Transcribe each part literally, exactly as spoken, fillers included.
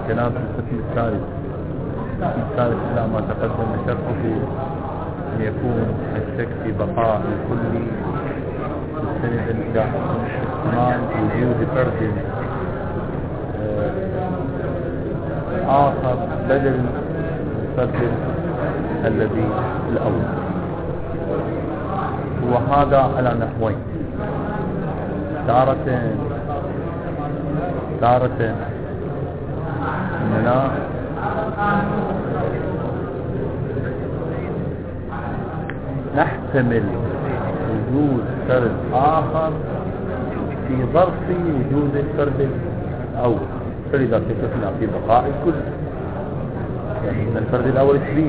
كلام في القسم الثالث. القسم الثالث إلى ما تقدم شرحه أن يكون الشك في بقاء الكل مستندا إلى احتمال وجود فرد آخر بدل الفرد الذي الأول، وهذا على نحوين. تارة تارة أننا نحتمل وجود فرد آخر في ظرف وجود الفرد الأول، فلذا شككنا في بقاء الكل، يعني أن الفرد الأول شريك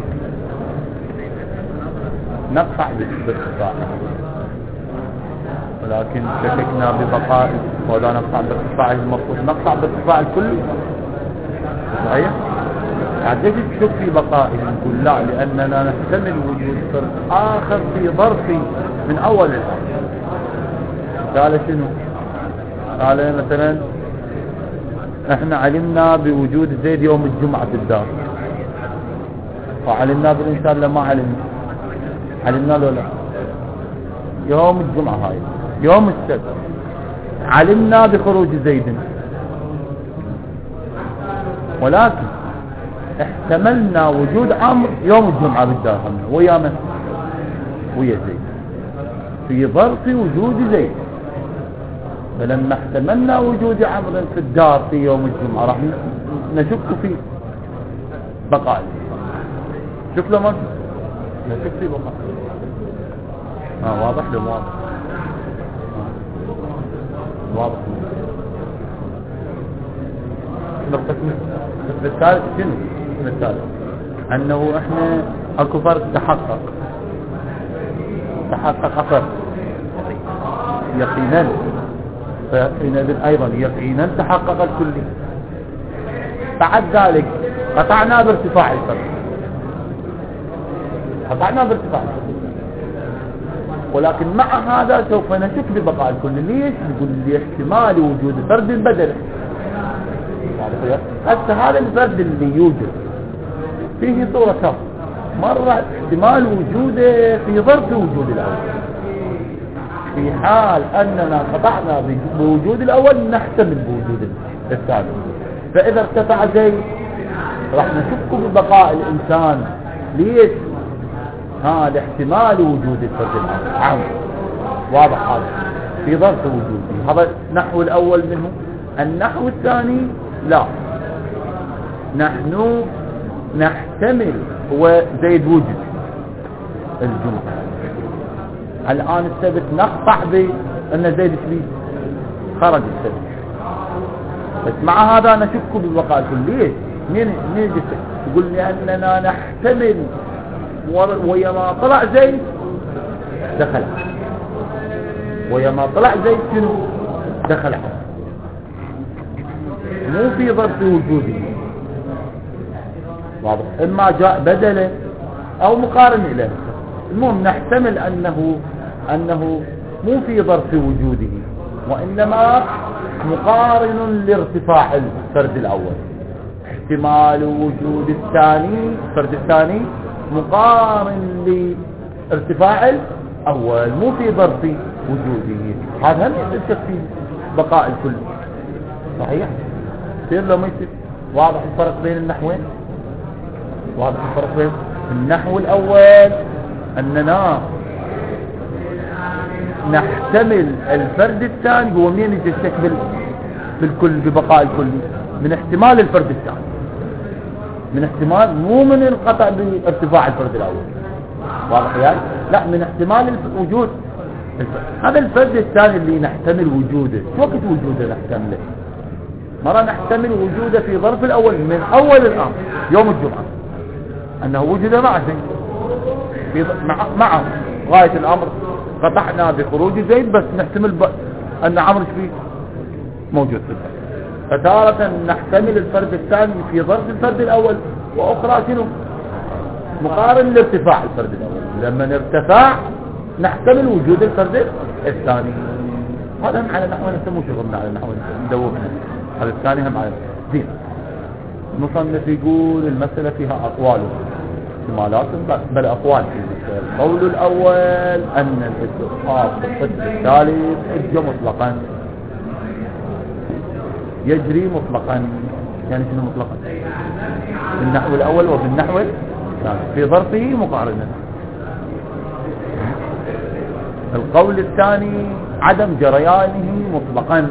نقطع بارتفاعه، ولكن شككنا ببقاء ولا نقطع بارتفاعه المفروض نقطع بارتفاع الكل. صحيح؟ عاد يجب شك في بقائه نقول لا، لأننا نحتمل وجود فرد آخر في ظرف من أول الأمر. قال شنو؟ قال مثلا احنا علمنا بوجود زيد يوم الجمعة في الدار، وعلمنا بالإنسان لما علمنا علمنا له لا يوم الجمعة هاي يوم السبت علمنا بخروج زيد، ولكن احتملنا وجود عمرو يوم الجمعة بالدار ويا من ويا زيد في ظرف وجود زيد. فلما احتملنا وجود عمرو في الدار في يوم الجمعة راح نشك في بقاء. شوف له ما نشك في بقاء. اه واضح له واضح واضح. نقطة الثالث شنو؟ الثالث أنه إحنا أكو فرق تحقق تحقق فرق يقينا، فحينئذ أيضا يقينا تحقق الكلي. بعد ذلك قطعنا بارتفاع الفرق قطعنا بارتفاع الفرق، ولكن مع هذا سوف نشك ببقاء الكل. ليش؟ نقول لي احتمال وجود فرد بدل. حتى هذا الفرد اللي يوجد فيه صورتان، مرة احتمال وجوده في ظرف وجود الأول، في حال أننا قطعنا بوجود الأول نحتمل بوجود الثاني. فإذا ارتفع زيد راح نشك ببقاء الإنسان. ليش؟ هذا احتمال وجود الفرد الأول عام واضح هذا في ظرف وجوده. هذا النحو الأول منه. النحو الثاني لا، نحن نحتمل هو زيد وجد الجمعة الآن السبت نقطع بأن زيد شبيه خرج السبت، بس مع هذا نشك ببقاء الكل. ليش؟ مين مين جسد يقول لأننا نحتمل ويما طلع زيد دخل، ويما طلع زيد شنو دخل، مو في ظرف وجوده واضح. إما جاء بدله أو مقارن إليه. المهم نحتمل أنه أنه مو في ظرف وجوده، وإنما مقارن لارتفاع الفرد الأول. احتمال وجود الثاني الفرد الثاني مقارن لارتفاع الأول، مو في ظرف وجوده. هذا هم يشك في بقاء الكل. صحيح؟ يصير لو ما يصير. واضح الفرق بين النحوين؟ واضح الفرق بين النحو الأول أننا نحتمل الفرد الثاني. هو مين يجي الشك بالكل ببقاء الكل؟ من احتمال الفرد الثاني، من احتمال مو من القطع بارتفاع الفرد الأول. واضح يعني؟ لا، من احتمال وجود الفرد. هذا الفرد الثاني اللي نحتمل وجوده. شو وقت وجوده نحتمله؟ مرة نحتمل وجوده في ظرف الأول من أول الأمر يوم الجمعة أنه وجد مع زيد مع معه غاية الأمر، قطعنا بخروج زيد بس نحتمل ب... أن عمرو فيه موجود في الفرد. فتارة نحتمل الفرد الثاني في ظرف الفرد الأول، وأخرى شنو مقارن لارتفاع الفرد الأول. لما ارتفع نحتمل وجود الفرد الثاني. هذا هم على نحو نسموه شغلنا على نحو ندوبنا. هذا الثاني هم على زين. المصنف يقول المسألة فيها أقوال احتمالات بل أقوال في المسألة. القول الأول أن الاستصحاب في القسم الثالث حجة مطلقا يجري مطلقا. يعني شنو مطلقا؟ في النحو الأول وفي النحو الثاني في ظرفه مقارنة. القول الثاني عدم جريانه مطلقا.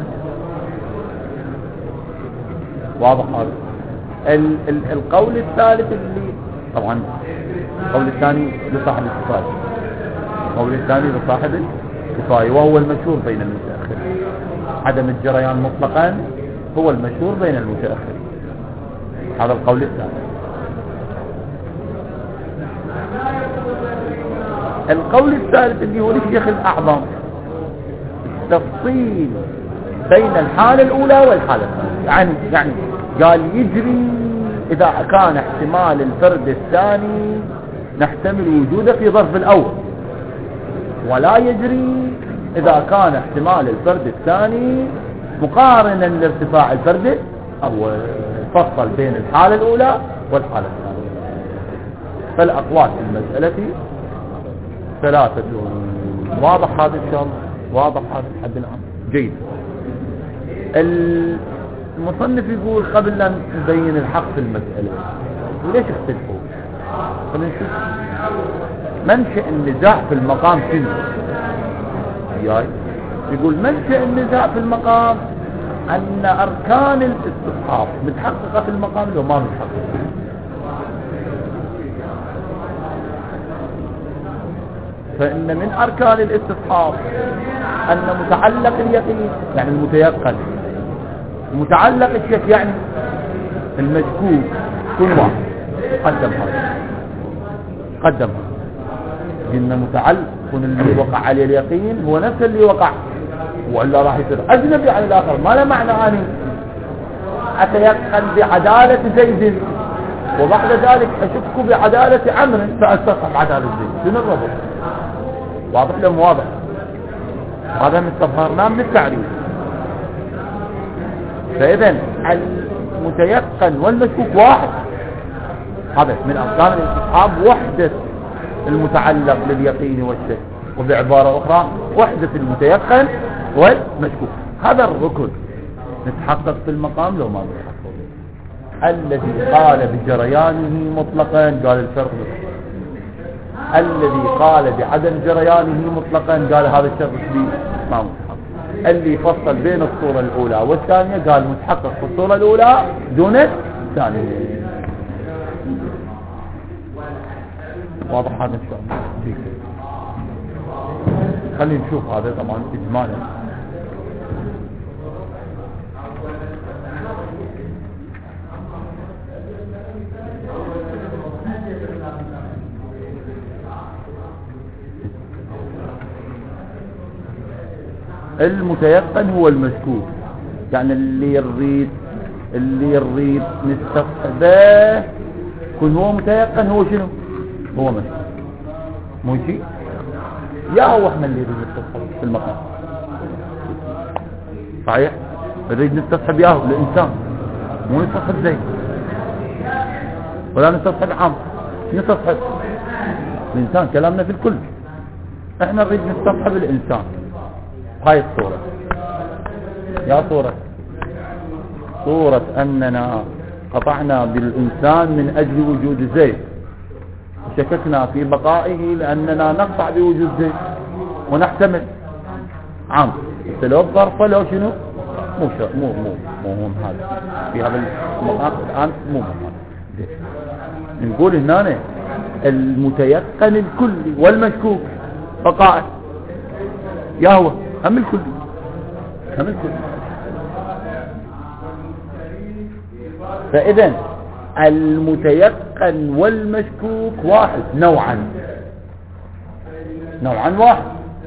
واضح هذا. ال ال القول الثالث اللي طبعا القول الثاني لصاحب الكفاية، القول الثاني لصاحب الكفاية وهو المشهور بين المتأخرين. عدم الجريان مطلقا هو المشهور بين المتأخرين. هذا القول الثاني. القول الثالث اللي هو للشيخ الأعظم تفصيل بين الحالة الأولى والحالة الثانية. يعني يعني قال يجري إذا كان احتمال الفرد الثاني نحتمل وجوده في ظرف الأول، ولا يجري إذا كان احتمال الفرد الثاني مقارنا لارتفاع الفرد الأول. فصل بين الحالة الأولى والحالة الثانية. فالأقوال في المسألة ثلاثة. واضح هذا إن شاء الله؟ واضح هذا لحد الآن؟ جيد. المصنف يقول قبل أن نبين الحق في المسألة وليش اختلفوا؟ خلينا نشوف منشأ النزاع في المقام شنو؟ ياي يقول منشأ النزاع في المقام أن أركان الاستصحاب متحققة في المقام لو ما متحققة. فإن من أركان الاستصحاب أن متعلق اليقين يعني المتيقن، متعلق الشك يعني المشكوك كل واحد قدم هذا قدم هذا. إن متعلق كن اللي وقع عليه اليقين هو نفس اللي وقع، وإلا راح يصير أجنبي عن الآخر. ما له معنى أني أتيقن بعدالة زيد وبعد ذلك أشك بعدالة عمرو فأستصحب عدالة زيد. شنو الربط؟ واضح لهم؟ واضح. هذا من استظهرناه من التعريف. فإذا المتيقن والمشكوك واحد. هذا من أركان الاستصحاب وحدة المتعلق لليقين والشك، وبعبارة أخرى وحدة المتيقن والمشكوك. هذا الركن نتحقق في المقام لو ما نتحقق. الذي قال بجريانه مطلقا قال الفرق، الذي قال بعدم جريانه مطلقا قال هذا الشرط لي ما متحقق. اللي فصل بين الصورة الأولى والثانية قال متحقق في الصورة الأولى دون الثانية. واضح هذا إن شاء الله؟ خلينا نشوف هذا طبعا إجمالا. المتيقن هو المشكوك، يعني اللي يريد اللي يريد نستصحبه كن هو متيقن هو شنو؟ هو مشكوك. مو شيء يا هو احنا اللي نريد نستصحب في المقام صحيح؟ نريد نستصحب ياهو الانسان، مو نستصحب زي ولا نستصحب عام. نستصحب الانسان، كلامنا في الكل. احنا نريد نستصحب الانسان. هاي الصورة يا صورة صورة أننا قطعنا بالإنسان من أجل وجود زيد، شككنا في بقائه لأننا نقطع بوجود زيد ونحتمل عام. لو ظرفة لو شنو مو شو مو مو مو مو هذا في هذا المقام الآن مو هذا. نقول هنا المتيقن الكلي والمشكوك بقائه يا هو هم الكل هم الكل. فإذا المتيقن والمشكوك واحد نوعا نوعا واحد.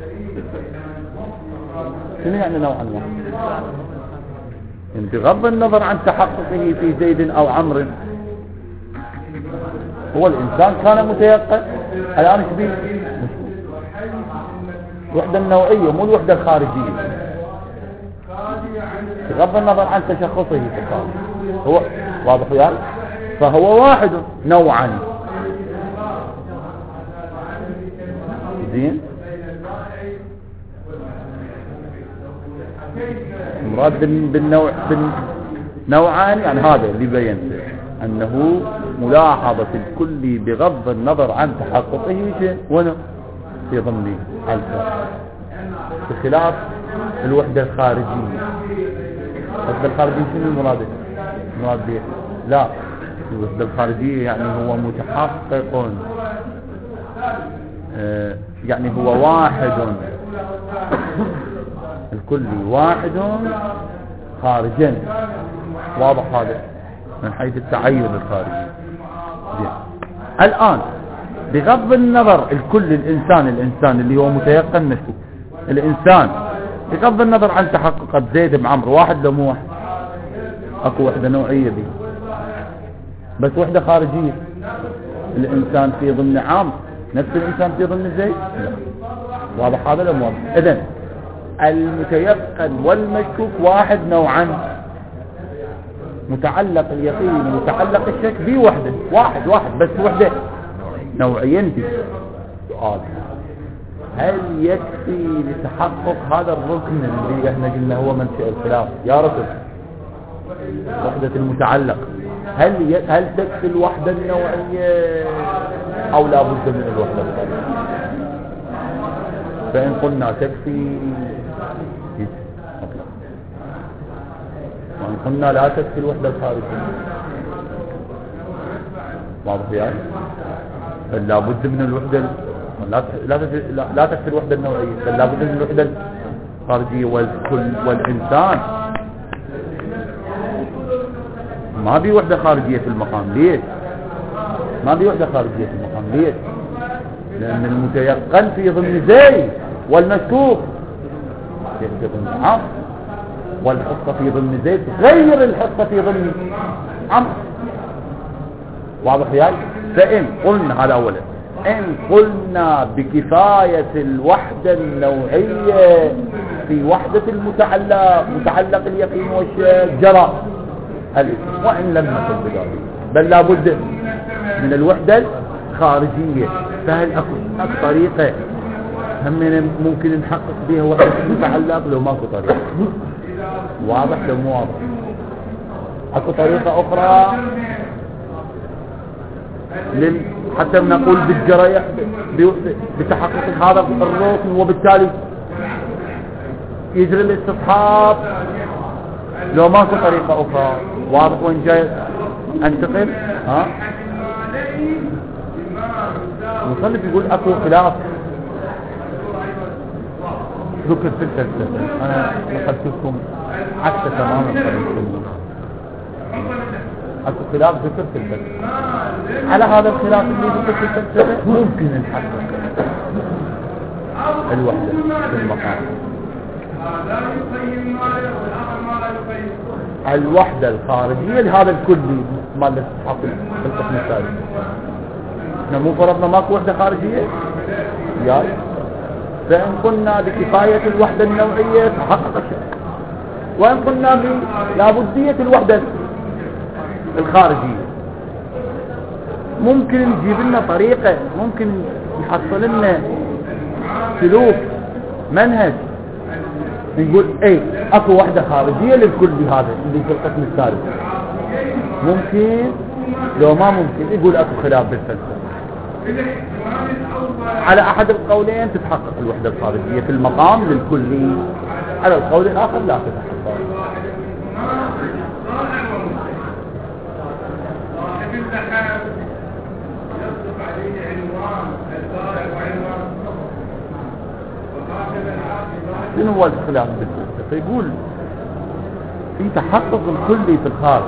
شنو يعني نوعا واحد؟ يعني بغض النظر عن تحققه في زيد أو عمرو، هو الإنسان كان متيقن الآن شبيه الوحدة النوعية مو الوحدة الخارجية، بغض النظر عن تشخصه في الخارج. هو واضح يعني؟ فهو واحد نوعا. زين. مراد بالنوع بالنوعان يعني هذا اللي بينته أنه ملاحظة الكل بغض النظر عن تحققه وأنا في ضمن الفرد، بخلاف الوحدة الخارجية. الوحدة الخارجية شنو المراد؟ المراد به لا، الوحدة الخارجية يعني هو متحقق، آه يعني هو واحد، الكل واحد خارجا. واضح هذا من حيث التعين الخارجي. الآن بغض النظر الكل الإنسان الإنسان اللي هو متيقن نفسه الإنسان بغض النظر عن تحقق زيد بعمر واحد لو مو واحد، اكو وحدة نوعية دي بس وحدة خارجية. الإنسان في ضمن عام نفس الإنسان في ضمن زيد لا. واضح هذا الأمر. إذن المتيقن والمشكوك واحد نوعا، متعلق اليقين ومتعلق الشك بوحدة واحد واحد بس وحدة نوعين دي. سؤال: هل يكفي لتحقق هذا الركن اللي احنا قلنا هو منشأ الخلاف يا رجل وحدة المتعلق؟ هل ي... هل تكفي الوحدة النوعية او لا بد من الوحدة الخارجية؟ فإن قلنا تكفي وإن قلنا لا تكفي الوحدة الخارجية. واضح يعني؟ فلا بد من الوحدة لا لا لا, لا تكفي الوحدة النوعية، فلا بد من الوحدة الخارجية. والكل والإنسان ما بي وحدة خارجية في المقام. ليش ما بي وحدة خارجية في المقام؟ ليش؟ لأن المتيقن في ضمن زيد والمشكوك في ضمن عمرو، والحصة في ضمن زيد غير الحصة في ضمن عمرو. واضح يعني؟ فإن قلنا هذا أولا، إن قلنا بكفاية الوحدة النوعية في وحدة المتعلق متعلق اليقين والشك جرى الاسم، وإن لم نقل بذلك، بل لابد من الوحدة الخارجية. فهل أكو طريقة هم ممكن نحقق بها وحدة المتعلق؟ لو ماكو طريقة. واضح لو مو واضح؟ أكو طريقة أخرى لل... حتى نقول بالجريح بتحقق هذا الركن وبالتالي يجري الاستصحاب؟ لو ماكو طريقة أخرى. واضح وين جاي انتقل؟ ها المصنف يقول اكو خلاف ذكر في الفلسفة. انا نقلت لكم عكس تماما طريقة. اكو خلاف ذكر في الفلسفة. على هذا الخلاف اللي ذكر في الفلسفة ممكن نحقق الوحدة في المقام. الوحدة الخارجية لهذا الكلي مال الاستصحاب في القسم الثالث. احنا مو فرضنا ماكو وحدة خارجية ياي؟ فإن قلنا بكفاية الوحدة النوعية تحقق الشيء، وإن قلنا بلابدية الوحدة الخارجية ممكن نجيب لنا طريقة، ممكن يحصل لنا سلوك منهج نقول ايه اكو وحدة خارجية للكل هذا اللي في القسم الثالث. ممكن لو ما ممكن يقول اكو خلاف بالفلسفة. على احد القولين تتحقق الوحدة الخارجية في المقام للكل، على القول الاخر لا تتحقق. شنو هو الخلاف بالفلسفة؟ يقول في تحقق الكلي في الخارج.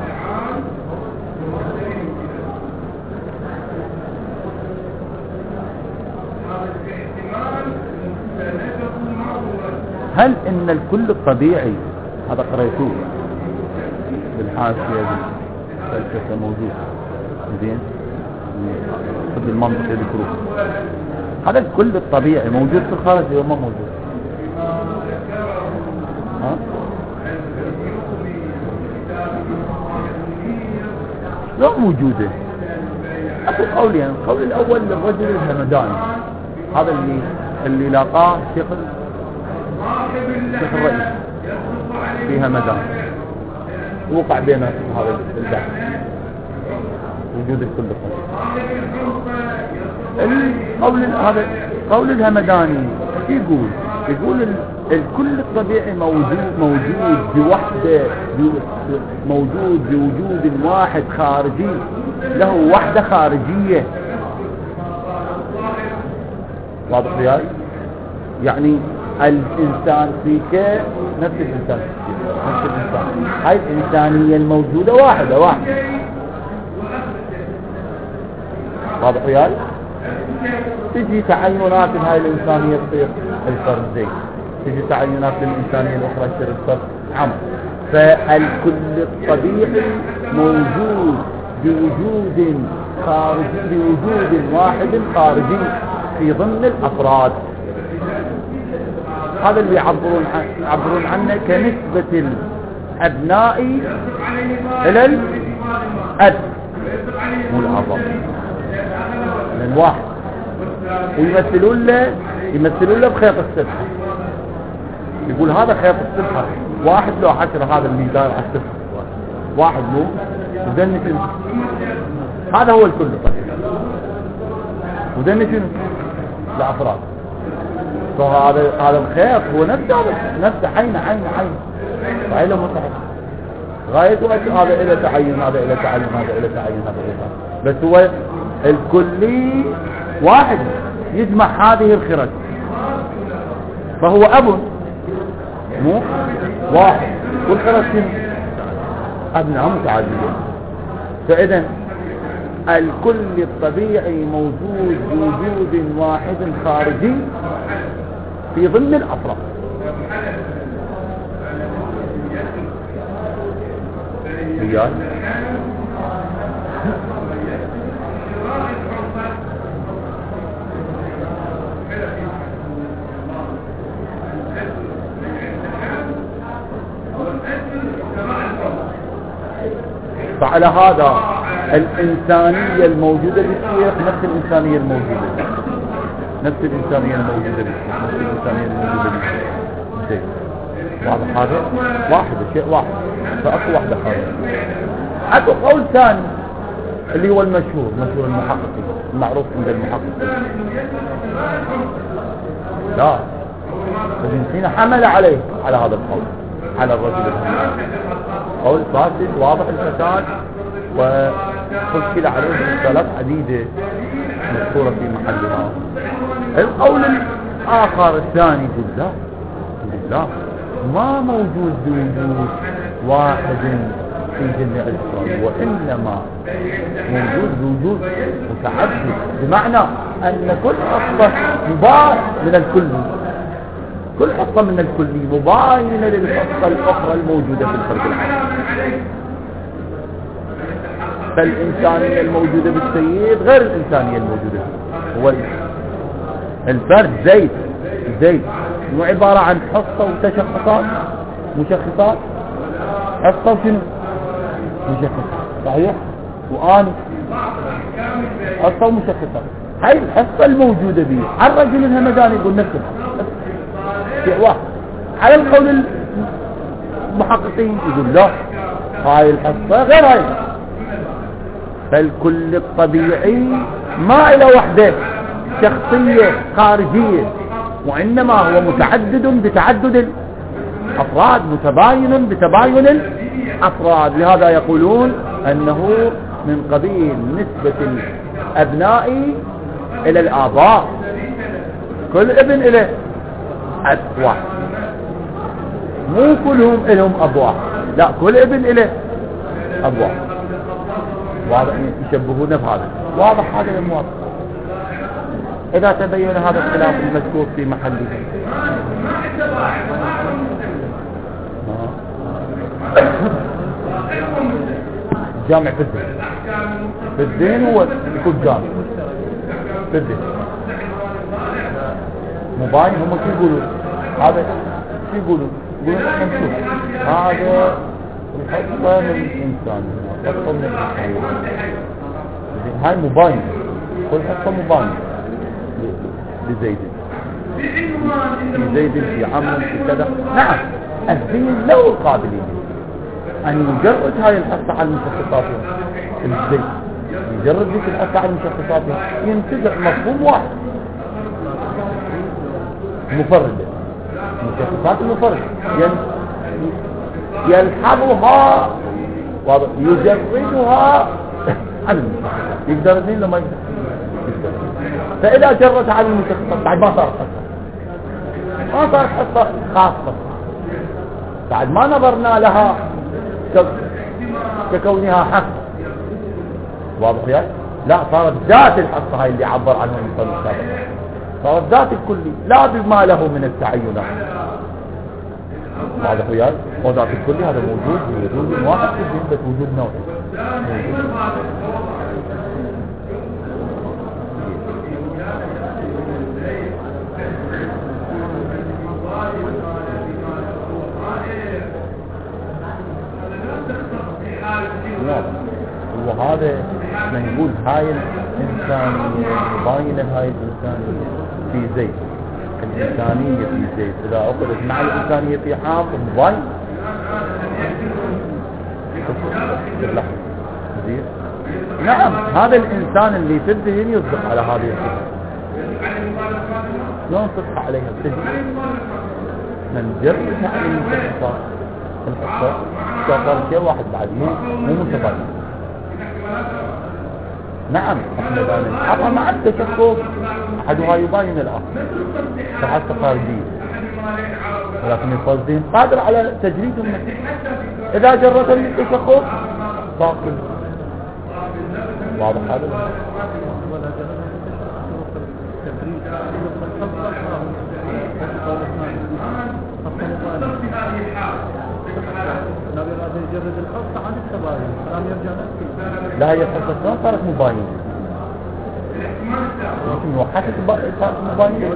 هل ان الكل الطبيعي هذا قريتوه بالحاشية دي الفلسفة موجود زين في المنطق يذكروه، هذا الكل الطبيعي موجود في الخارج ولا ما موجود؟ ها؟ لا موجودة. أكو قولين، القول الأول للرجل الهمداني، هذا اللي اللي لاقاه الشيخ الشيخ الرئيس في همدان، وقع بين هذا البحث وجود الكل الطبيعي. القول هذا قول الهمداني يقول يقول الكل الطبيعي موجود موجود بوحدة، موجود بوجود واحد خارجي، له وحدة خارجية. واضح وياي؟ يعني الإنسان فيك نفس الإنسان نفس الإنسان، هاي الإنسانية الموجودة واحدة واحدة. واضح وياي؟ تجي تعينات هاي الإنسانية تصير الفرد زي، تجي تعينات للإنسانية الأخرى تصير الفرد عمل. فالكل الطبيعي موجود بوجود خارجي، بوجود واحد خارجي في ضمن الأفراد. هذا اللي يعبرون عن يعبرون عنه كنسبة الأبناء إلى الأب مو الأباء، من واحد، ويمثلون له يمثلون له بخيط السبحة. يقول هذا خيط السبحة، واحد له عشرة، هذا اللي دار على السبحة واحد له وذن شنو؟ هذا هو الكل طبعا، وذن شنو؟ لأفراد. فهذا هذا الخيط هو نفسه نفسه عين عين عين عين متحد غاية وقت. هذا إلى تعين، هذا إلى تعين، هذا إلى تعين، هذا إلى تعين، بس هو الكلي واحد يجمع هذه الخرج، فهو أب مو واحد، والخرج شنو؟ أبناء متعددين. فإذا الكل الطبيعي موجود بوجود واحد خارجي في ضمن الأفراد. وياي؟ فعلى هذا الإنسانية الموجودة بالشيخ نفس الإنسانية الموجودة نفس الإنسانية الموجودة بالشيخ نفس الإنسانية الموجودة بالشيخ. واضح هذا؟ واحد شيء واحد، فأكو واحدة خارجة. أكو قول ثاني اللي هو المشهور، مشهور المحققين، المعروف عند المحققين. لا، ابن سينا حمل عليه على هذا القول، على الرجل الهمداني، قول فاسد واضح الفساد، وفشل عليه رسالات عديدة مذكورة في محلها. القول الآخر الثاني يقول لا، يقول لا، ما موجود بوجود واحد في جميع الأفراد، وإنما موجود بوجود متعدد، بمعنى أن كل حصة مباين من الكل، كل حصة من الكل مباينة للحصة الأخرى الموجودة في الفرد العام. فالإنسانية الموجودة بالسيد غير الإنسانية الموجودة فيه. هو الفرد زيد زيد مو عبارة عن حصة وتشخصات مشخصات، حصة وشنو مشخصات، صحيح؟ وآن حصة ومشخصات. هاي الحصة الموجودة به على الرجل الهمداني يقول نفسه شيء واحد. على القول المحققين يقول لا، هاي الحصة غير هاي. فالكل الطبيعي ما إلى وحده شخصية خارجية، وإنما هو متعدد بتعدد الأفراد، متباين بتباين الأفراد. لهذا يقولون أنه من قبيل نسبة الأبناء إلى الآباء، كل ابن إلى أب واحد، مو كلهم إلهم أب واحد، لا، كل ابن إلى أب واحد. واضح يشبهون بهذا، واضح هذا المواضح. إذا تبين هذا الخلاف المذكور في محله. جامع في الدين، في الدين هو يكون جامع في الدين مباين. هم شو يقولوا؟ هذا شو يقولوا؟ يقولون احنا نشوف هذا الحصة من الإنسان، الحصة من الإنسان. هاي مباينة، كل حصة مباينة لزيد، في زيد في عمرو في كذا. نعم الدين له القابلية أن يجرد هاي الحصة على المشخصاتها. الزيد يجرد ذيك الحصة على المشخصاتها ينتزع مفهوم واحد مفردة، مشخصات المفردة يلحظها يجردها عن المشخصات. يقدر اثنين لما يقدر. فإذا جردها عن المشخصات بعد ما صارت حصة، ما صارت حصة خاصة، بعد ما نظرنا لها ككونها حق. واضح يعني؟ لا، صارت ذات الحصة هاي اللي عبر عنها المصنف السابق، صارت ذات الكلي لا بما له من التعينات. واضح يعني؟ وذات الكلي هذا موجود وجود واحد في الدين، بس وجود نوعي موجود. وهذا ما نقول هاي الإنسانية مباينة، هاي الإنسانية في زيد، الإنسانية في زيد إذا أخذت مع الإنسانية في حافظ مباين. نعم هذا الإنسان اللي في الذهن يصدق على هذه الصفة، لا نصدق عليها الذهن من جرد على المشخصات الحصة صار شيء واحد بعد مو مو متباين. نعم احنا قال الحقا مع التشخص احدها يباين الاخر كحصة خارجية، ولكن الفرضين قادر على تجريدهم. اذا جرد التشخص باقي. واضح هذا؟ يجرد الحصة عن التباين الآن يرجع نفسه. لا هي الحصة صارت مباينة، يمكن وحشت صارت مباينة.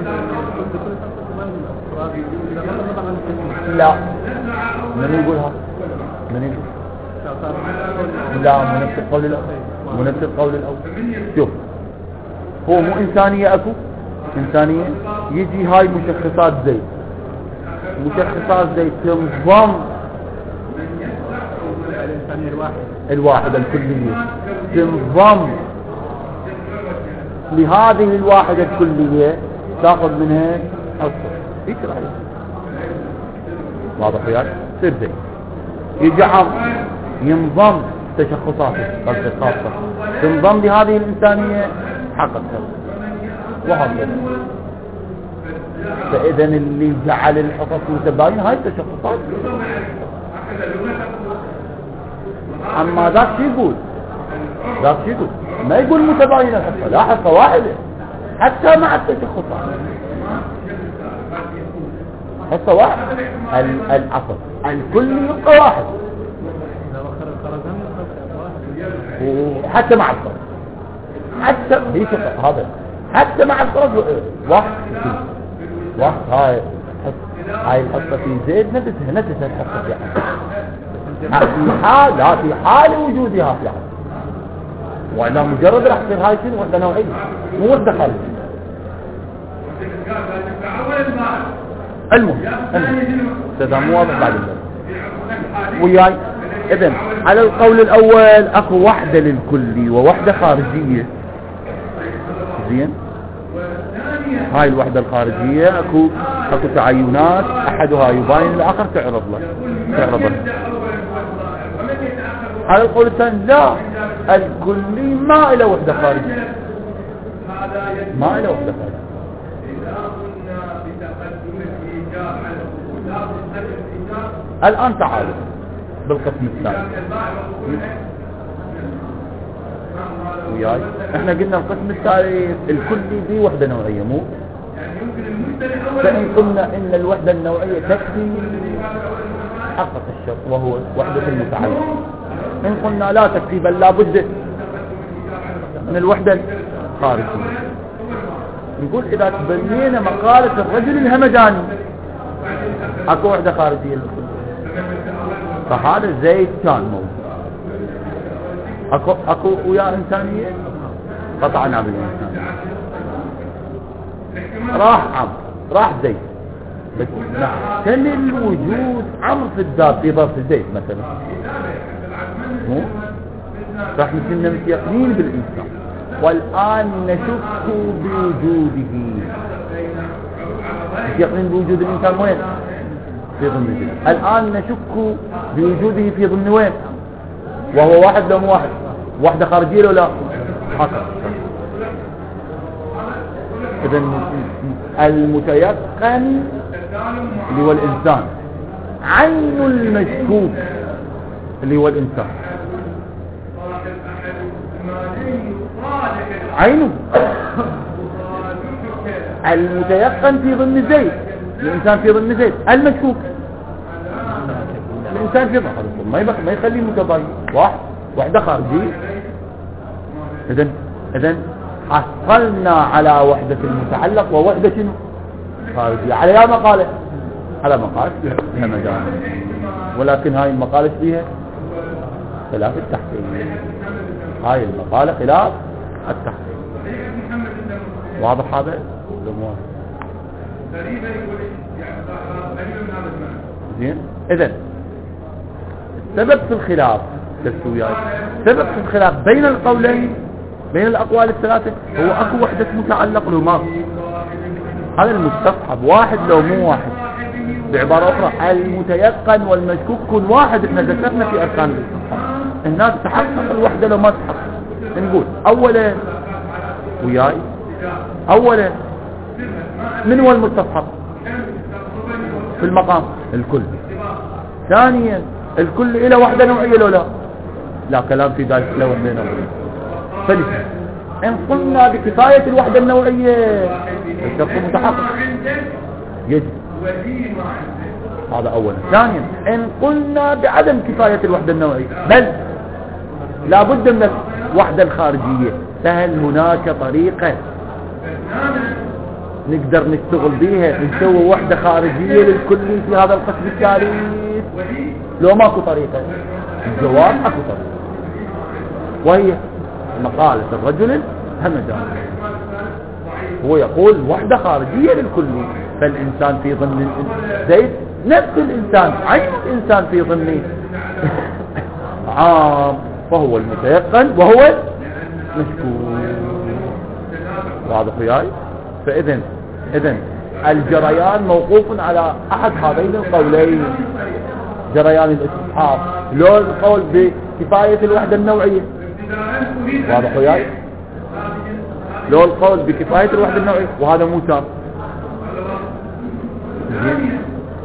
لا من يقولها؟ من يقول؟ لا مو نفس القول الأول، مو نفس القول الأول. شوف هو مو إنسانية أكو إنسانية، يجي هاي مشخصات زيت، مشخصات زيت تنظم الواحدة الكلية، تنظم لهذه الواحدة الكلية تأخذ منها حصة. ايش رأيك؟ واضح يعني؟ تصير زي يجي عم ينظم تشخصاته قصد الخاصة، تنظم لهذه الإنسانية حققها وهكذا. فإذا اللي جعل الحصص متباين هاي التشخصات. أما ذاك شو يقول؟ ذاك شو يقول؟ ما يقول متباينة حتى، لا حصة واحدة حتى مع التشخصات حصة واحدة. الأصل الكل يبقى واحد وحتى مع الفرد، حتى هي هذا حتى مع الفرد واحد واحد. هاي هاي الحصة في زيد نفسها نفسها الحصة في حصة في حال، لا في حال وجودها في حال، وإلا مجرد راح تصير هاي شنو وحدة نوعية مو وحدة خارجية. المهم هذا مو واضح بعد المهم وياي. إذن على القول الأول أكو وحدة للكلي ووحدة خارجية. زين هاي الوحدة الخارجية أكو أكو تعينات أحدها يباين الآخر تعرض له تعرض له. على القول الثاني لا، الكلي ما إلى وحدة خارجية، ما إلى وحدة خارجية. الآن تعالوا بالقسم الثاني وياي. احنا قلنا القسم الثالث الكلي دي وحدة نوعية مو، فإن قلنا إن الوحدة النوعية تكفي حقق الشرط وهو وحدة المتعين. إن قلنا لا تكفي بل لابد من الوحدة الخارجية، نقول إذا تبنينا مقالة الرجل الهمداني أكو وحدة خارجية للكل. فهذا زيد كان موجود. اكو اكو ويا انسانيه قطعنا بالانسان. راح عمرو راح زيد بس كان الوجود عمرو في الذات في ظرف زيد مثلا مو راح نكون متيقنين بالانسان والان نشك بوجوده. متيقنين بوجود الانسان وين؟ في ضمن زيد. الان نشك بوجوده في ضمن وين؟ وهو واحد لو مو واحد؟ واحدة خارجية لو لا؟ حصل. إذن المتيقن اللي هو الإنسان عين المشكوك اللي هو الإنسان عينه. المتيقن في ضمن زيد الإنسان في ضمن زيد المشكوك الإنسان في ضمن ما يبقى ما يخليه متباين واحد واحدة خارجية. إذن إذن حصلنا على وحدة المتعلق ووحدة شنو خارجية على يا مقالة على مقالة فيها مجال ولكن هاي المقالة فيها خلاف التحقيق. هاي المقالة خلاف التحقيق. واضح هذا؟ زين. إذن السبب في الخلاف تسويات سبب في الخلاف بين القولين بين الأقوال الثلاثة هو أكو وحدة متعلق لو ما هذا المستصحب واحد لو مو واحد. بعبارة أخرى المتيقن والمشكوك كل واحد. احنا ذكرنا في أركان الاستصحاب الناس تحقق الوحدة لو ما تحقق. نقول أولا وياي أولا من هو المستصحب في المقام؟ الكل. ثانيا الكل إلى وحدة نوعية لو لا؟ لا كلام في ذلك إلى وحدة نوعية. ثالثا إن قلنا بكفاية الوحدة النوعية الشرط متحقق يجب. هذا أولا. ثانيا إن قلنا بعدم كفاية الوحدة النوعية بل لا بد من الوحدة الخارجية فهل هناك طريقة نقدر نشتغل بيها نسوي وحدة خارجية للكل في هذا القسم الثالث؟ لو ماكو طريقة الجواب اكو طريقة وهي مقالة الرجل همداني. هو يقول وحدة خارجية للكل فالإنسان في ضمن زيد نفس الإنسان عين الإنسان في ضمن عام فهو المتيقن وهو مشكور. واضح وياي؟ فإذن إذن الجريان موقوف على أحد هذين القولين جريان الاستصحاب لو القول بكفاية الوحدة النوعية. واضح وياي؟ لو القول بكفاية الوحدة النوعية وهذا مو تام. زين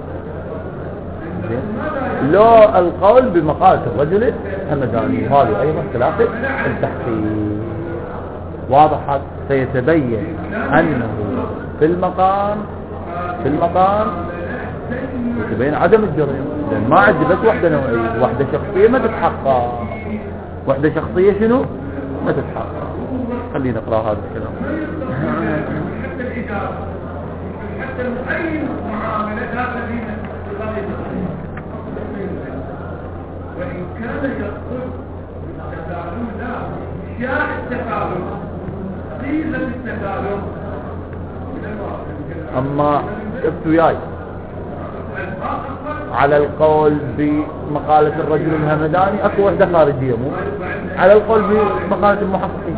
زين لو القول بمقالة الرجل همداني وهذه أيضا ثلاثة التحقيق. واضح هذا؟ سيتبين أنه في المقام في المقام يتبين عدم الجريان لأن ما عندي بس وحدة نوعية. وحدة شخصية ما تتحقق. وحدة شخصية شنو ما تتحقق. خلينا نقرأ هذا الكلام. حتى الإدارة حتى المعين معاملات هذه وإن كان يقول التفاعل لا شاع التفاعل قيل التفاعل. أما شفت وياي على القول بمقالة الرجل الهمداني اكو وحدة خارجية مو على القول بمقالة المحققين.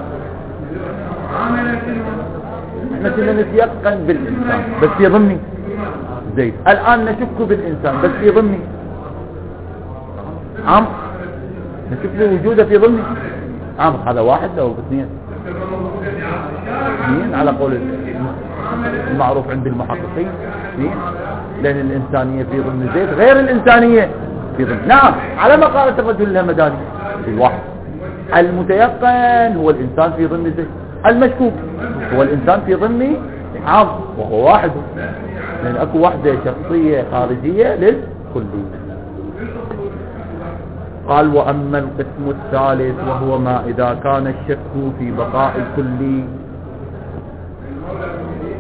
احنا كنا نتيقن بالإنسان بس في ضمني زيد. الآن نشك بالإنسان بس في ضمني عمرو نشك بوجوده في ضمني عمرو. هذا واحد لو اثنين اثنين على قول المعروف عند المحققين اثنين لأن الإنسانية في ضمن زيد غير الإنسانية في ضمن. نعم على ما قالت الرجل الهمداني الواحد. المتيقن هو الإنسان في ضمن زيد المشكوك هو الإنسان في ضمن عام وهو واحد لأن أكو وحدة شخصية خارجية للكلية. قال وأما القسم الثالث وهو ما إذا كان الشك في بقاء الكلي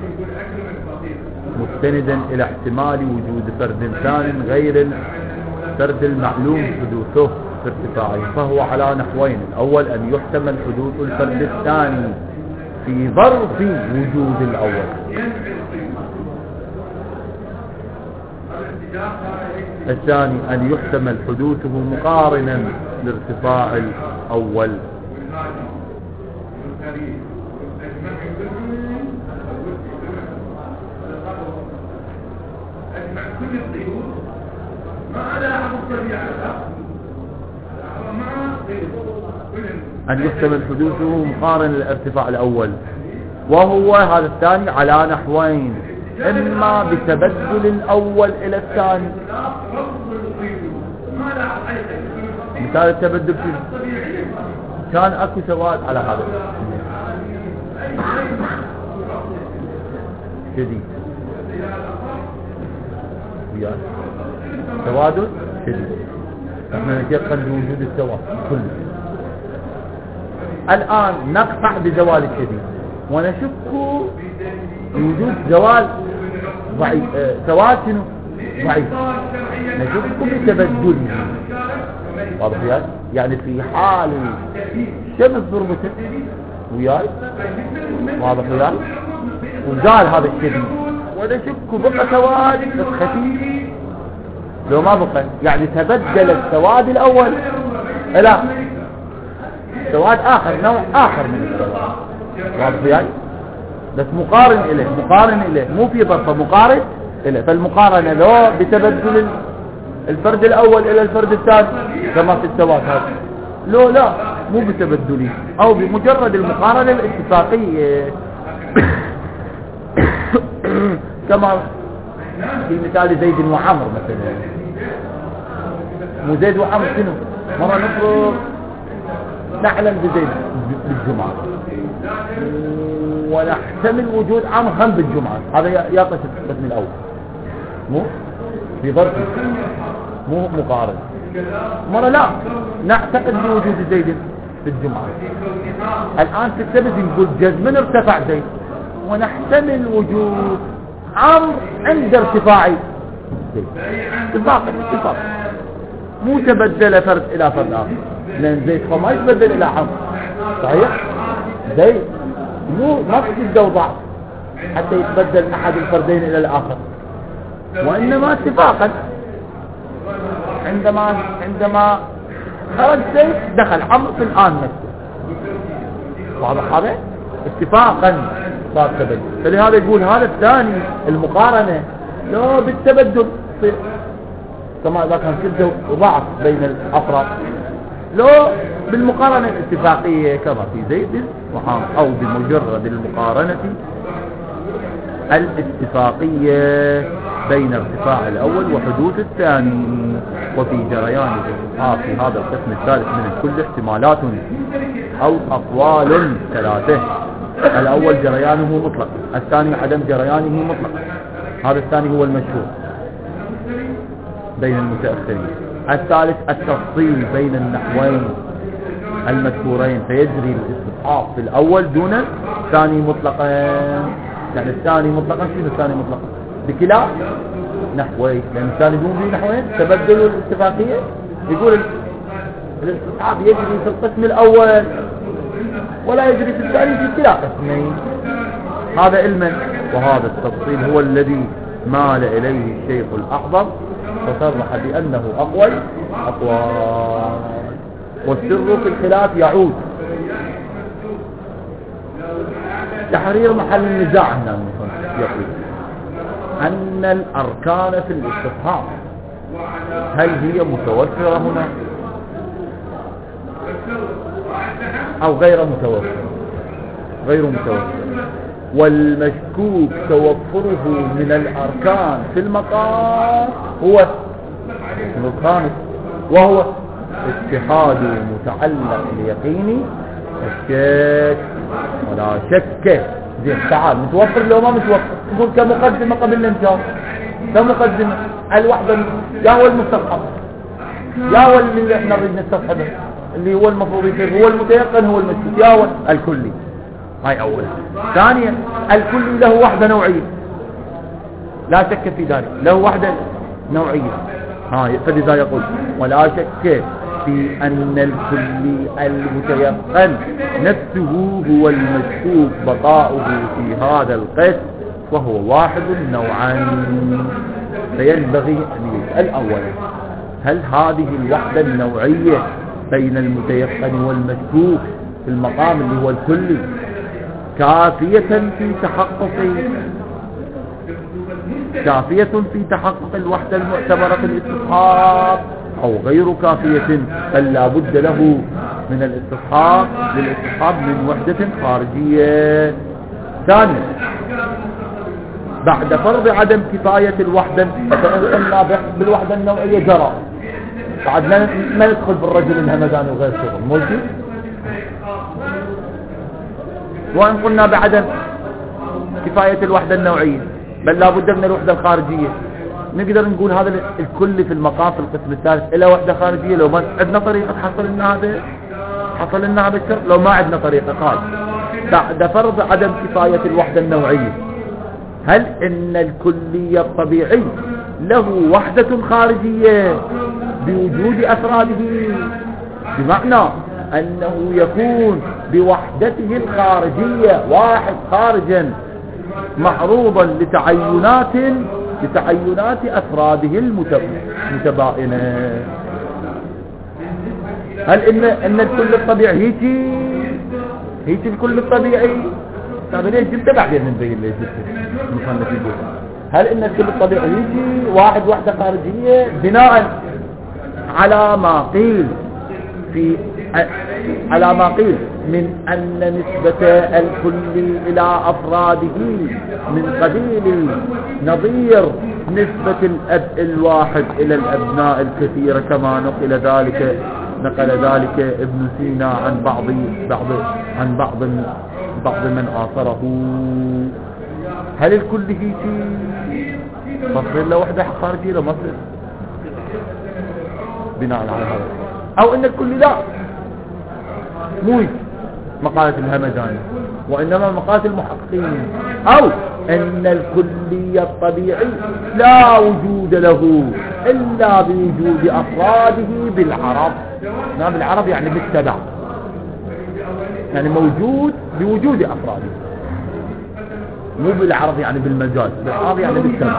مستندا إلى احتمال وجود فرد ثاني غير الفرد المعلوم حدوثه في ارتفاعه فهو على نحوين. الأول أن يحتمل حدوث الفرد الثاني في ظرف وجود الأول. الثاني أن يحتمل حدوثه مقارنا لارتفاع الأول. أن يحتمل حدوثه مقارن للارتفاع الأول، وهو هذا الثاني على نحوين: إما بتبدل الأول إلى الثاني. مثال التبدل كان أكو سواد على هذا شديد وياه سواد شديد، احنا نتيقن بوجود السواد كله. الآن نقطع بزوال الشديد ونشك بوجود زوال ضعيف، اه سواد شنو ضعيف، نشك بتبدله. واضح وياي؟ يعني في حال الشمس ضربته وياي، واضح وياي، وزال هذا الشديد ونشك بقى سواد بس خفيف لو ما بقى، يعني تبدل السواد الأول لا سواد آخر، نوع آخر من السواد. واضح وياي؟ بس مقارن إليه، مقارن إليه، مو في ظرفه، مقارن إليه. فالمقارنة لو بتبدل الفرد الأول إلى الفرد الثاني كما في السواد هذا، لو لا مو بتبدله أو بمجرد المقارنة الاتفاقية كما في مثال زيد وعمر مثلا. مو زيد وعمر شنو؟ مرة نفرض نحلم بزيد بالجمعة ونحتمل وجود عمر هم بالجمعة، هذا يقصد القسم الأول، مو في ظرف، مو مقارن. مرة لا نعتقد بوجود زيد في الجمعة. الآن في السبت نقول جزما ارتفع زيد ونحتمل وجود عمر عند ارتفاع زيد. اتفاق اتفاق، مو تبدل فرد إلى فرد آخر، لأن زيد فما يتبدل إلى عمر، صحيح؟ زيد مو ما تجد ضعف حتى يتبدل أحد الفردين إلى الآخر، وإنما اتفاقا عندما عندما خرج زيد دخل عمرو في الآن نفسه. واضح هذا؟ اتفاقا صار تبدل. فلهذا يقول هذا الثاني المقارنة لو بالتبدل في كما إذا كان شدة وضعف بين الأفراد، لو بالمقارنة الاتفاقية كما في زيد وعمرو، أو بمجرد المقارنة الاتفاقية بين ارتفاع الأول وحدوث الثاني. وفي جريانه آه في هذا القسم الثالث من الكل احتمالات أو أقوال ثلاثة: الأول جريانه مطلق، الثاني عدم جريانه مطلق، هذا الثاني هو المشهور بين المتأخرين، الثالث التفصيل بين النحوين المذكورين فيجري الاستصحاب في الأول دون الثاني مطلقا. يعني الثاني مطلقا شنو الثاني مطلقا؟ بكلا نحوين، لأن الثاني دون به نحوين تبدلوا الاتفاقية. يقول الاستصحاب يجري في القسم الأول ولا يجري في الثاني في كلا قسمين. هذا علما، وهذا التفصيل هو الذي مال إليه الشيخ الأعظم فصرح بأنه أقوى أقوال. والسر في الخلاف يعود تحرير محل النزاع هنا. يقول أن الأركان في الاستصحاب هل هي متوفرة هنا أو غير متوفرة؟ غير متوفرة. والمشكوك توفره من الأركان في المقام هو الخامس، وهو اتحاد متعلق اليقيني الشك ولا شك. زين تعال، متوفر لو ما متوفر؟ تقول كمقدمة قبل الانتهاء، كمقدمة الوحدة يا هو المستصحب يا هو اللي احنا نريد نستصحبه اللي هو المفروض يصير هو المتيقن هو المشكوك يا هو الكلي. هاي أولا. ثانيا الكلي له وحدة نوعية لا شك في ذلك، له وحدة نوعية ها فلذا يقول ولا شك في أن الكلي المتيقن نفسه هو المشكوك بقاؤه في هذا القسم وهو واحد النوعين. فينبغي أن يسأل أولا هل هذه الوحدة النوعية بين المتيقن والمشكوك في المقام اللي هو الكلي كافية في تحقق كافية في تحقق الوحدة المعتبرة في الاستصحاب أو غير كافية، بل لا بد له من الاستصحاب للاستصحاب من وحدة خارجية. ثانيا بعد فرض عدم كفاية الوحدة فإن بالوحدة النوعية جرى بعد ما ندخل بالرجل الهمداني وغير شغل موجود. وإن قلنا بعدم كفاية الوحدة النوعية بل لا بد من الوحدة الخارجية، نقدر نقول هذا الكل في المقام في القسم الثالث إلى وحدة خارجية. لو ما عندنا طريقة حصل لنا هذا حصل لنا هذا الشرط، لو ما عندنا طريقة قال بعد فرض عدم كفاية الوحدة النوعية هل إن الكلي الطبيعي له وحدة خارجية بوجود أفراده، بمعنى أنه يكون بوحدته الخارجية واحد خارجا معروضا لتعينات لتعينات أفراده المتباينة. هل إن إن الكل الطبيعي هيك هيك الكل الطبيعي؟ طب ليش جبت بعدين نبين ليش جبت مصنف يقول هل إن الكل الطبيعي هيك واحد وحدة خارجية بناء على ما قيل في على ما قيل من أن نسبة الكل إلى أفراده من قبيل نظير نسبة الأب الواحد إلى الأبناء الكثيرة كما نقل ذلك نقل ذلك ابن سينا عن بعض بعض عن بعض بعض من آثره. هل الكل هيك تصير له وحدة خارجية لا مصير بناء على هذا، أو إن الكل لا مو مقالة الهمداني وإنما مقالة المحققين، أو أن الكلي الطبيعي لا وجود له إلا بوجود أفراده بالعرب. ما بالعرب يعني بالتبع، يعني موجود بوجود أفراده، مو بالعرب يعني بالمجاز، بالعرب يعني بالتبع.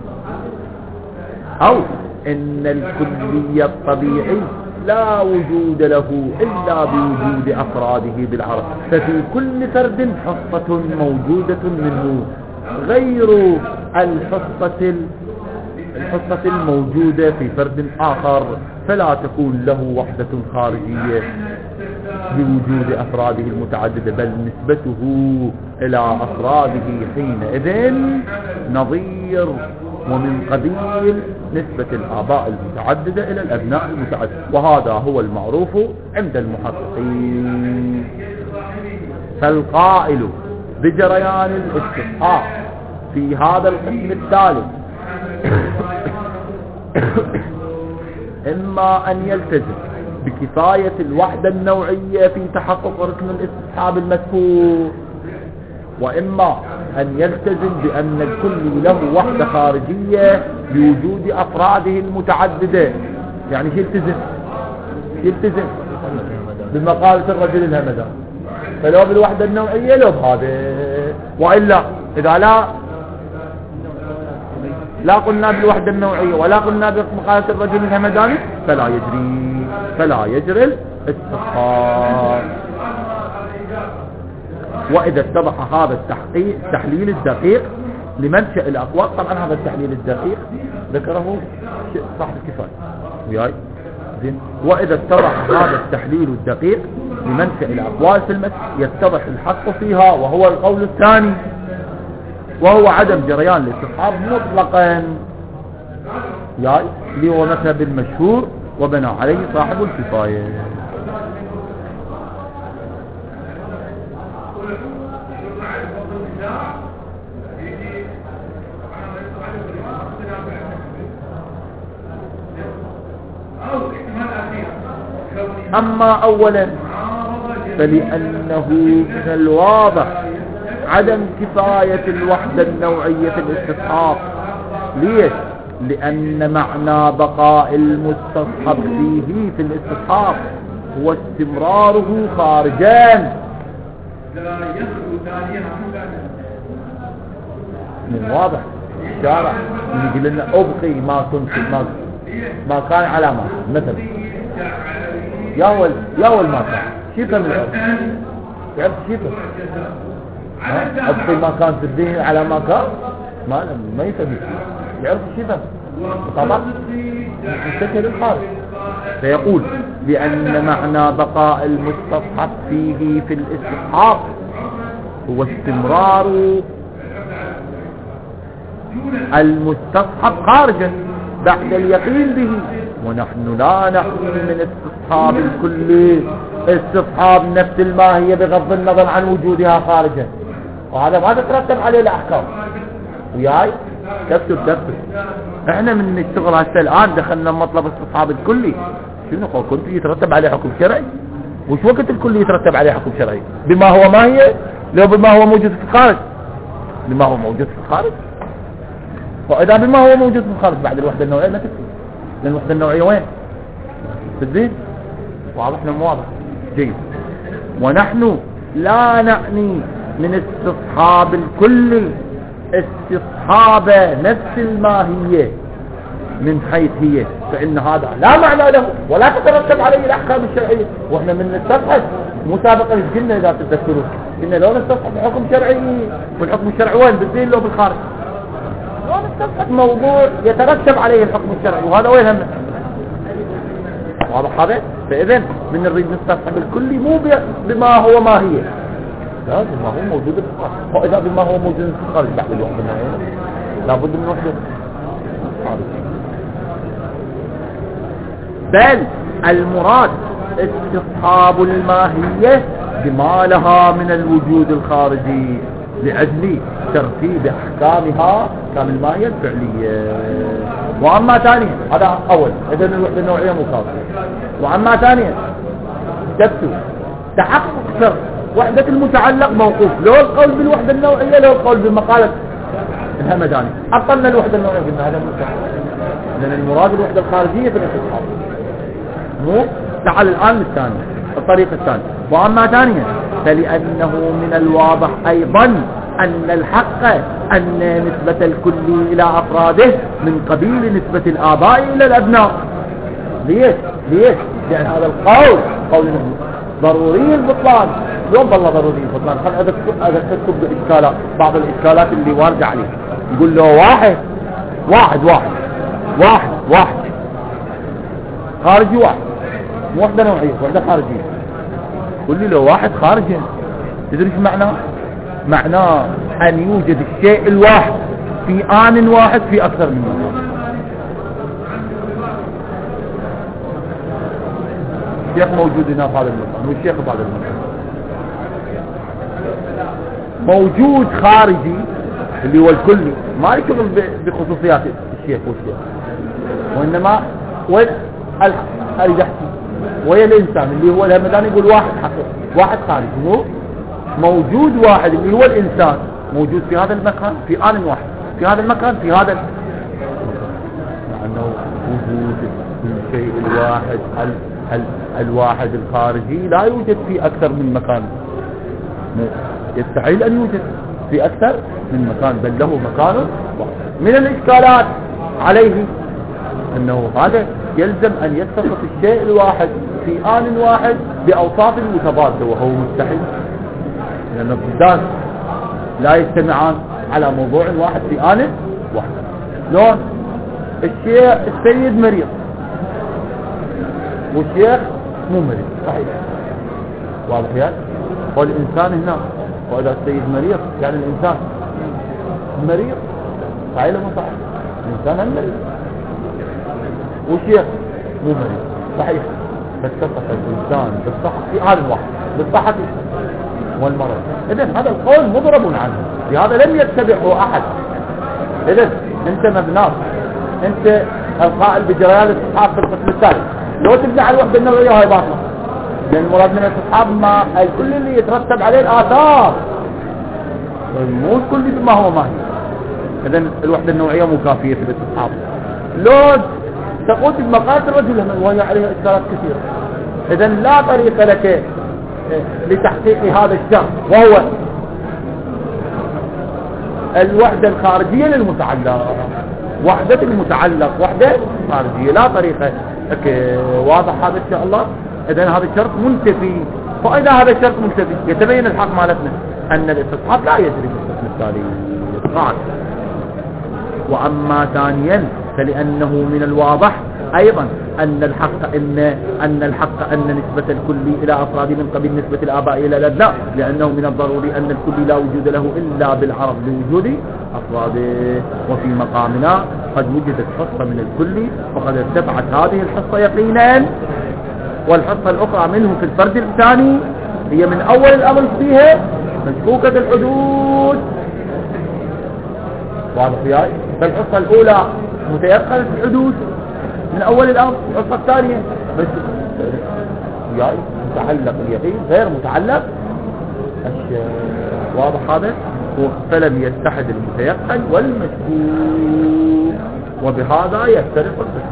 أو أن الكلي الطبيعي لا وجود له إلا بوجود أفراده بالعرب، ففي كل فرد حصة موجودة منه غير الحصة الحصة الموجودة في فرد آخر، فلا تكون له وحدة خارجية بوجود أفراده المتعددة، بل نسبته إلى أفراده حينئذ نظير ومن قبيل نسبة الآباء المتعددة إلى الأبناء المتعددة، وهذا هو المعروف عند المحققين. فالقائل بجريان الاستصحاب في هذا القسم الثالث إما أن يلتزم بكفاية الوحدة النوعية في تحقق ركن الاستصحاب المذكور، وإما أن يلتزم بأن الكل له وحدة خارجية بوجود أفراده المتعددة. يعني شو يلتزم؟ يلتزم بمقالة الرجل الهمدان، فلو بالوحدة النوعية لو بهذا، وإلا إذا لا لا قلنا بالوحدة النوعية ولا قلنا بمقالة الرجل الهمداني فلا يجري فلا يجري الاستصحاب. وإذا اتضح هذا التحقيق التحليل الدقيق لمنشأ الأقوال، طبعا هذا التحليل الدقيق ذكره صاحب الكفاية وياي زين. وإذا اتضح هذا التحليل الدقيق لمنشأ الأقوال في المسألة يتضح الحق فيها، وهو القول الثاني، وهو عدم جريان الاستصحاب مطلقا ياي اللي هو مذهب المشهور وبنى عليه صاحب الكفاية. أما أولا فلأنه من الواضح عدم كفاية الوحدة النوعية في الاستصحاب. ليش؟ لأن معنى بقاء المستصحب فيه في الاستصحاب هو استمراره خارجا. لا يخلو ثانيها من واضح الشارع يقول لنا أبقي ما كنت ما, ما كان علامة مثلا يا ول يا ول ما كان شيفه من الأرض يعرف شيفه أبقي ما كان في الدين على ما كان ما ما يفهم يعرف شيفه طبعا مستكر الخارج. فيقول لأن معنى بقاء المستصحب فيه في الاستصحاب هو استمرار المستصحب خارجا بعد اليقين به، ونحن لا نحكي من استصحاب الكل استصحاب نفس الماهية بغض النظر عن وجودها خارجا، وهذا ما تترتب عليه الأحكام. وياي كبتوا كبتوا احنا من نشتغل هسه الآن دخلنا مطلب استصحاب الكلي. شنو قول كنت يترتب عليه حكم شرعي؟ وش وقت الكل يترتب عليه حكم شرعي؟ بما هو ماهية لو بما هو موجود في الخارج، بما هو موجود في الخارج. وإذا بما هو موجود في الخارج بعد الوحدة النوعية ما تكفي، لأن الوحدة النوعية وين؟ في الدين. واضح لهم واضح جيد. ونحن لا نعني من استصحاب الكل استصحاب نفس الماهية من حيث هي، فإن هذا لا معنى له ولا تترتب عليه الأحكام الشرعية. وإحنا من نستصحب مسابقة الجنة إذا تتذكرون إن لو نستصحب حكم شرعي، والحكم الشرعي وين؟ بالدين لو بالخارج. لو نستصحب موضوع يترتب عليه الحكم الشرعي، وهذا وين هم واضح هذا. فإذن من نريد نستصحب الكل مو بما هو ماهية، لا بما هو موجود في الخارج. وإذا بما هو موجود في الخارج بعد الوقت النهائي لابد من وحده. بل المراد استصحاب الماهية بما لها من الوجود الخارجي لأجل ترتيب أحكامها كان الماهية الفعلية. وأما ثانيا هذا أول إذن الوحدة النوعية مكافئة. وأما ثانيا تبتو تحقق شرط وحدة المتعلق موقوف لو القول بالوحدة النوعية لو القول بمقالة الهمداني. أبطلنا الوحدة النوعية قلنا هذا مستحيل، لأن المراد الوحدة الخارجية في الاستصحاب. مو تعال الآن للثاني الطريقة الثانية. وأما ثانيا فلأنه من الواضح أيضا أن الحق أن نسبة الكل إلى أفراده من قبيل نسبة الآباء إلى الأبناء. ليش؟ ليش؟ لأن هذا القول قول ضروري البطلان. يوم بالله ضروري البطلان. خل أذكركم بإشكالات بعض الإشكالات اللي واردة عليه. يقول له واحد واحد واحد واحد واحد خارجي واحد مو وحدة نوعية وحدة خارجية. قل لي لو واحد خارجي تدري ايش معناه؟ معناه أن يوجد الشيء الواحد في آن واحد في أكثر من مكان. الشيخ موجود هنا في هذا المكان والشيخ في هذا المكان. موجود خارجي اللي هو الكلي ما يشغل بخصوصيات الشيخ والشيخ، وإنما وين الرجحتي ويا الإنسان اللي هو الهمداني يقول واحد حقيقي واحد خارجي. مو موجود واحد اللي هو الإنسان موجود في هذا المكان في آن واحد في هذا المكان في هذا المكان. لأنه وجود الشيء الواحد ال ال الواحد الخارجي لا يوجد في أكثر من مكان. يستحيل أن يوجد في أكثر من مكان، بل له مكان واحد. من الإشكالات عليه أنه هذا يلزم أن يتصف الشيء الواحد في آن واحد بأوصاف متضادة، وهو مستحيل لأن الضدان لا يجتمعان على موضوع واحد في آن واحد. لون الشيء السيد مريض والشيخ مو مريض صحيح واضح يعني. والإنسان هنا وإذا السيد مريض يعني الإنسان مريض صحيح مو صحيح؟ الإنسان هم مريض والشيخ مو مريض صحيح. فاتفق الإنسان بالصحة في آن واحد بالصحة والمرض. إذن هذا القول مضرب عنه، لهذا لم يتبعه أحد. إذن أنت مبناك أنت القائل بجريان الاستصحاب في القسم الثالث لو تبني على الوحدة النوعية هاي باطلة، لأن المراد من الاستصحاب ما الكل اللي يترتب عليه الآثار مو الكل بما هو ماهي. إذن الوحدة النوعية مكافية في الاستصحاب. لو تقول بمقاس الرجل وهي عليها إشكالات كثيرة. إذن لا طريق لك لتحقيق هذا الشرط، وهو الوحدة الخارجية للمتعلق. وحدة المتعلق وحدة خارجية، لا طريقة. واضح هذا إن شاء الله؟ إذن هذا الشرط منتفي. فإذا هذا الشرط منتفي يتبين الحق مالتنا أن الاستصحاب لا يجري بالقسم الثالث. وأما ثانيا فلأنه من الواضح أيضا أن الحق أن أن الحق أن نسبة الكلي إلى أفراد من قبل نسبة الآباء إلى الأبناء، لأنه من الضروري أن الكلي لا وجود له إلا بالعرض لوجود أفراده. وفي مقامنا قد وجدت حصة من الكلي وقد ارتفعت هذه الحصة يقينا، والحصة الأخرى منه في الفرد الثاني هي من أول الأمر فيها مشكوكة الحدود. واضح ياي؟ فالحصة الأولى متيقنة الحدود من أول الأمر، الحصة الثانية بس ياي متعلق اليقين غير متعلق الشيء. واضح هذا؟ فلم يتحد المتيقن والمشكوك، وبهذا يفترق القسم.